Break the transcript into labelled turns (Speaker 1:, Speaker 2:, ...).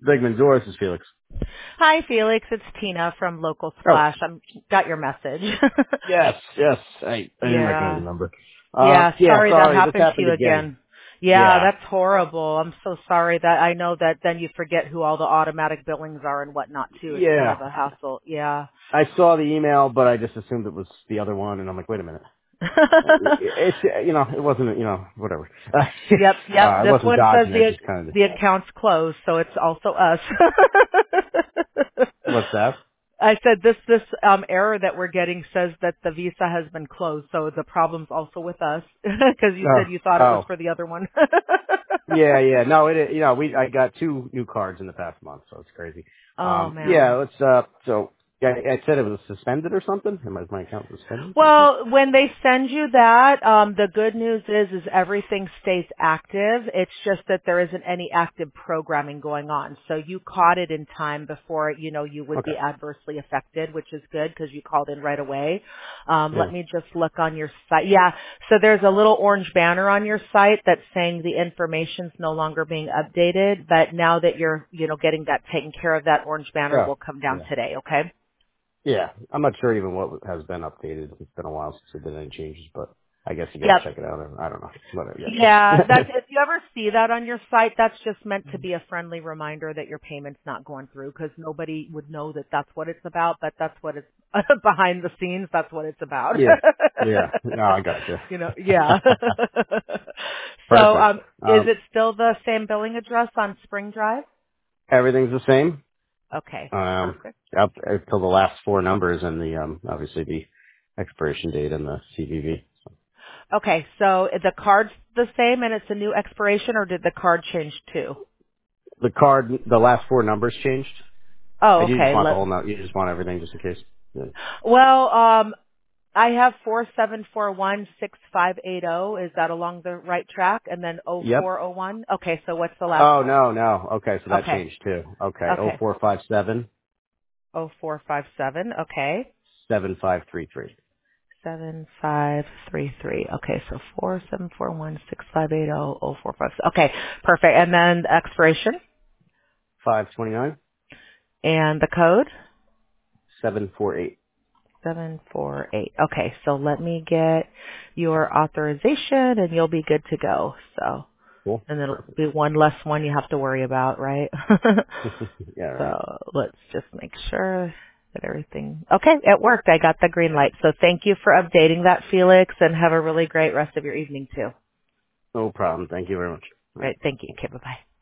Speaker 1: Digman Doris is Felix.
Speaker 2: Hi, Felix. It's Tina from Local
Speaker 1: Oh,
Speaker 2: Splash. Got your message.
Speaker 1: yes. I didn't recognize the
Speaker 2: Yeah.
Speaker 1: number.
Speaker 2: Yeah.
Speaker 1: Yeah,
Speaker 2: Sorry that
Speaker 1: sorry, this
Speaker 2: happened to
Speaker 1: happened
Speaker 2: you
Speaker 1: again.
Speaker 2: again. Yeah,
Speaker 1: Yeah,
Speaker 2: that's horrible. I'm so sorry that I know that then you forget who all the automatic billings are and whatnot too. It's kind
Speaker 1: yeah.
Speaker 2: of a hassle. Yeah.
Speaker 1: I saw the email, but I just assumed it was the other one, and I'm like, wait a minute. It's, it wasn't, whatever.
Speaker 2: Yep.
Speaker 1: I
Speaker 2: This
Speaker 1: wasn't
Speaker 2: one says
Speaker 1: dodging it, just kind of,
Speaker 2: the account's closed, so it's also us.
Speaker 1: what's that?
Speaker 2: I said this error that we're getting says that the visa has been closed, so the problem's also with us because you said you thought it was
Speaker 1: Oh.
Speaker 2: for the other one.
Speaker 1: Yeah. No, I got 2 new cards in the past month, so it's crazy.
Speaker 2: Oh man.
Speaker 1: Yeah, I said it was suspended or something. Was my account suspended or something?
Speaker 2: Well, when they send you that, the good news is everything stays active. It's just that there isn't any active programming going on. So you caught it in time before, you would
Speaker 1: Okay.
Speaker 2: be adversely affected, which is good because you called in right away.
Speaker 1: Yeah.
Speaker 2: Let me just look on your site. Yeah, so there's a little orange banner on your site that's saying the information's no longer being updated, but now that you're, getting that taken care of, that orange banner
Speaker 1: Oh.
Speaker 2: will come down
Speaker 1: Yeah.
Speaker 2: today, okay?
Speaker 1: Yeah. I'm not sure even what has been updated. It's been a while since there been any changes, but I guess you got
Speaker 2: Yep.
Speaker 1: to check it out. I don't know. Whatever.
Speaker 2: Yeah,
Speaker 1: Yeah.
Speaker 2: that's if you ever see that on your site, that's just meant to be a friendly reminder that your payment's not going through because nobody would know that that's what it's about, but that's what it's behind the scenes. That's what it's about.
Speaker 1: Yeah. Yeah. No, I gotcha.
Speaker 2: Yeah. So,
Speaker 1: Perfect.
Speaker 2: is it still the same billing address on Spring Drive?
Speaker 1: Everything's the same.
Speaker 2: Okay,
Speaker 1: Um,
Speaker 2: perfect.
Speaker 1: up until the last 4 numbers and the obviously the expiration date and the CVV.
Speaker 2: Okay, so the card's the same and it's a new expiration, or did the card change too?
Speaker 1: The card, the last 4 numbers changed.
Speaker 2: Oh,
Speaker 1: And you just
Speaker 2: okay.
Speaker 1: want the whole note. You just want everything just in case. Yeah.
Speaker 2: Well, I have 47416580. Is that along the right track? And then
Speaker 1: Yep.
Speaker 2: 0401? Okay, so what's the last
Speaker 1: Oh
Speaker 2: one?
Speaker 1: no. Okay, so that
Speaker 2: Okay.
Speaker 1: changed too. Okay.
Speaker 2: Okay.
Speaker 1: 0457
Speaker 2: 0457. Okay.
Speaker 1: 7533.
Speaker 2: 7533. Okay, so 47416580. Okay, perfect. And then the expiration
Speaker 1: 529
Speaker 2: and the code?
Speaker 1: 748.
Speaker 2: 748. Okay, so let me get your authorization and you'll be good to go. So,
Speaker 1: Cool.
Speaker 2: and it'll
Speaker 1: Perfect.
Speaker 2: be one less one you have to worry about, right?
Speaker 1: Yeah, right.
Speaker 2: So let's just make sure that everything, okay, it worked. I got the green light. So thank you for updating that, Felix, and have a really great rest of your evening too.
Speaker 1: No problem. Thank you very much. All right.
Speaker 2: Right, thank you. Okay, bye-bye.